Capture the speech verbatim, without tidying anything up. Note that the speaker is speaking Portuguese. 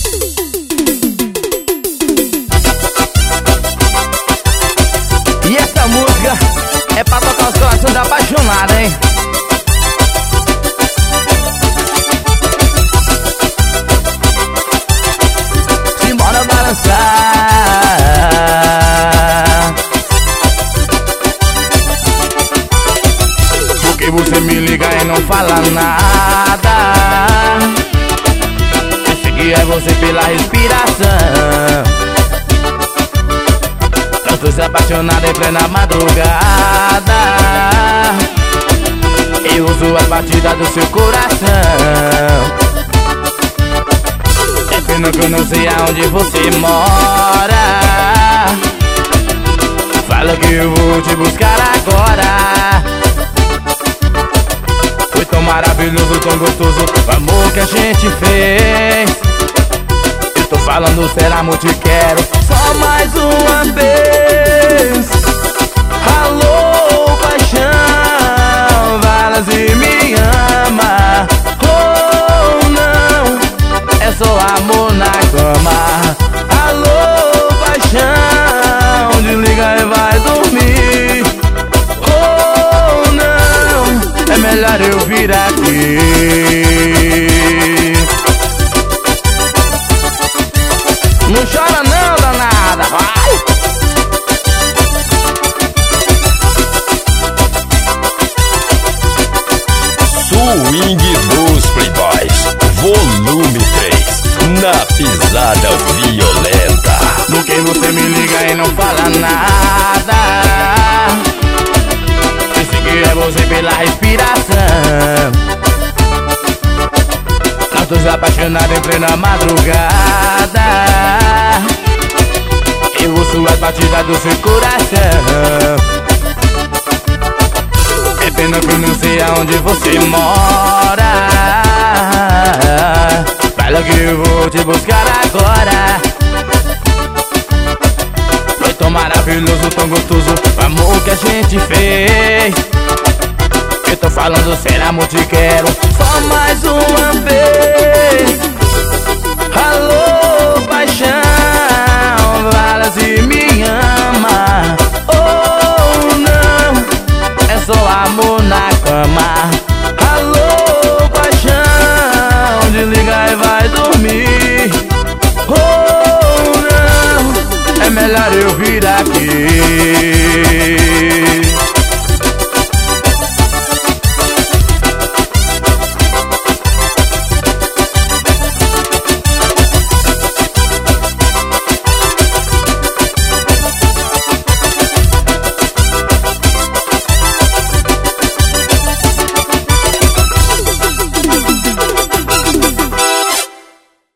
E essa música é pra tocar os corações da apaixonada, hein? Simbora balançar. Porque você me liga e não fala nada. Esse aqui é você pela respiração. Tanto se apaixonado em plena madrugada. Eu uso as batidas do seu coração. É pena que eu não sei aonde você mora. Fala que eu vou te buscar agora. Foi tão maravilhoso, tão gostoso o amor que a gente fez. Eu tô falando sério, amor, te quero só mais uma vez. Alô, paixão, fala se me ama. Oh, não, é só amor na cama. Alô, paixão, desliga e vai dormir. Oh, não, é melhor eu vir aqui. Não chora não, danada, vai! Swing dos Playboys, volume três, na pisada violenta. Do que você me liga e não fala nada. Esse que é você pela respiração. Nós dois apaixonados em plena madrugada. Eu ouço as batidas do seu coração. É pena que eu não sei aonde você mora. Fala que eu vou te buscar agora. Foi tão maravilhoso, tão gostoso o amor que a gente fez. Eu tô falando sério, amor, te quero só mais uma vez. Alô, paixão, fala se me ama. Oh, não, é só amor na cama. Alô, paixão, desliga e vai dormir. Oh, não, é melhor eu vir aqui.